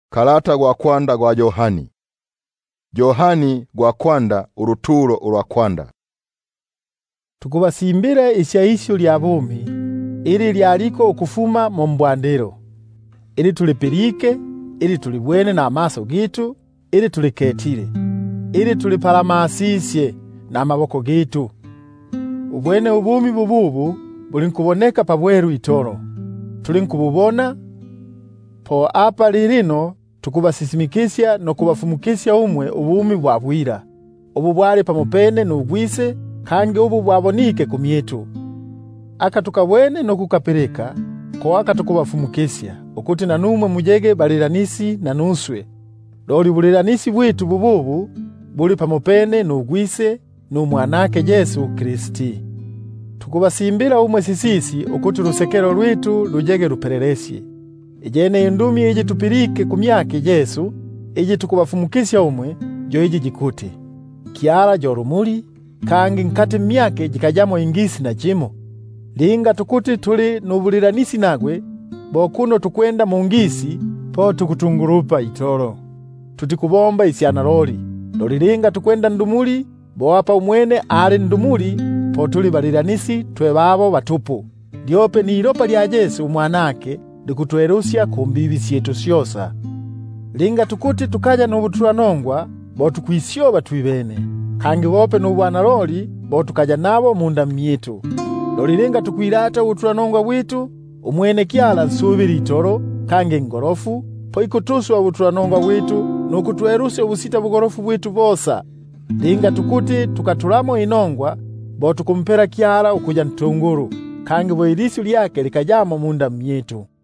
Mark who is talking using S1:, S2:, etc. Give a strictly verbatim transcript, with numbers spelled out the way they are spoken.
S1: Kalata gwa kwanda gwa Yohani. Yohani gwa kwanda uruturo urwa kwanda.
S2: Tukubasimbire isyaisyo lya bumi ili lyaliko okufuma mu mbwandiro, ili tulipirike, ili tulibwene na amaso gitu, ili tuliketire, ili tulipalamasisye na amaboko gitu. Ubwene ubumi bububu bulinkuboneka pabweru itoro, tulinkububona po apa lirino tukubasisimikisya no kubafumukisya umwe ubumi bwabwira, ubu bwali pamupene n'ugwise kange ubu bwabonike kumyetu. Aka tukabwene no kukapeleka ko aka tukubafumukisya ukuti na numwe mujege baliranisi na nuswe. Doli buliranisi bwitu bububu buli pamupene n'ugwise n'umwanake Yesu Kristi. Tukubasimbira umwe sisisi ukuti rusekero rwitu rujege rupereresye. Ijene indumi iji tupirike kumyake Yesu, iji tukubafumukisya umwe, jo iji jikute. Kiara jo rumuli, kangi nkati myake jikajamo ingisi na jimo. Linga tukuti tuli nubuliranisi nagwe, bokuno tukwenda mungisi, po tukutungurupa itoro. Tutikubomba isyana loli. Loli linga tukwenda ndumuli, bo apa umwene ali ndumuli, po tuli baliranisi twe babo batupu. Diope ni iropa lya Yesu umwanake, dikutwerusya kumbibi syetu syosa. Linga tukuti tukaja n'ubuturanongwa bo tukwisyoba twibene, kangi bope n'ubwana loli bo tukaja nabo munda myetu. Loli linga tukwirata ubuturanongwa bwitu umwene kyala nsubiri itoro kange ngorofu, po ikutuswa ubuturanongwa bwitu n'ukutwerusya ubusita bugorofu bwitu bosa. Linga tukuti tukatulamo inongwa bo tukumpera kyala ukuja ntunguru, kangi bo ilisyo lyake likajamo munda myetu.